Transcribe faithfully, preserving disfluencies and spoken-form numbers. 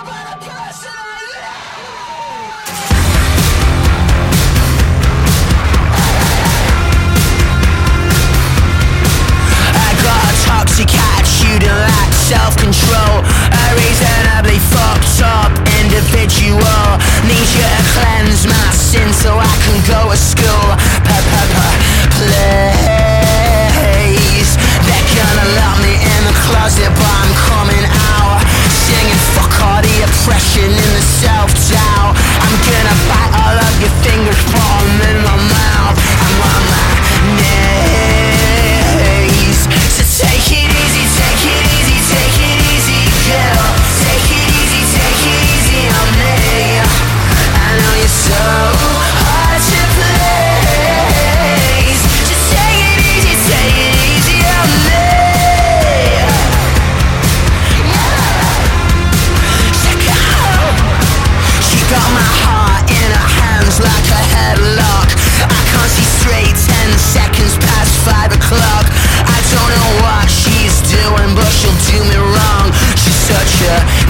Self-control, a reasonably fucked up individual. Need you to cleanse my sins so I can go to school. Please, they're gonna lock me in the closet, but I'm coming out, singing fuck all the oppression and the self-doubt. I'm gonna bite all of your fingers, put them in my mouth. I'm on my knees, so take it easy, take it easy. Take it easy, girl. Take it easy, take it easy on me. I know you're so hard to please. Just take it easy, take it easy on me. She got my heart in her hands like a headlock. I can't see straight, ten seconds past five o'clock. I don't know what she's doing, but she'll do me wrong. She's such a